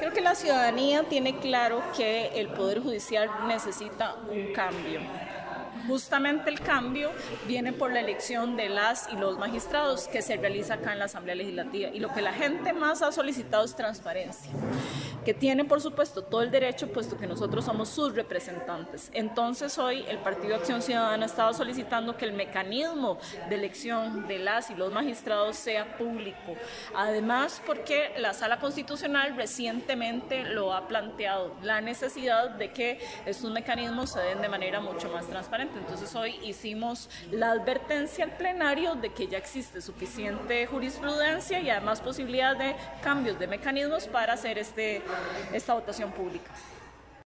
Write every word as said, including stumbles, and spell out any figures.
creo que la ciudadanía tiene claro que el Poder Judicial necesita un cambio. Justamente el cambio viene por la elección de las y los magistrados que se realiza acá en la Asamblea Legislativa, y lo que la gente más ha solicitado es transparencia, que tiene por supuesto todo el derecho, puesto que nosotros somos sus representantes. Entonces hoy el Partido Acción Ciudadana estaba solicitando que el mecanismo de elección de las y los magistrados sea público, además porque la Sala Constitucional recientemente lo ha planteado, la necesidad de que estos mecanismos se den de manera mucho más transparente. Entonces hoy hicimos la advertencia al plenario de que ya existe suficiente jurisprudencia y además posibilidad de cambios de mecanismos para hacer este, esta votación pública.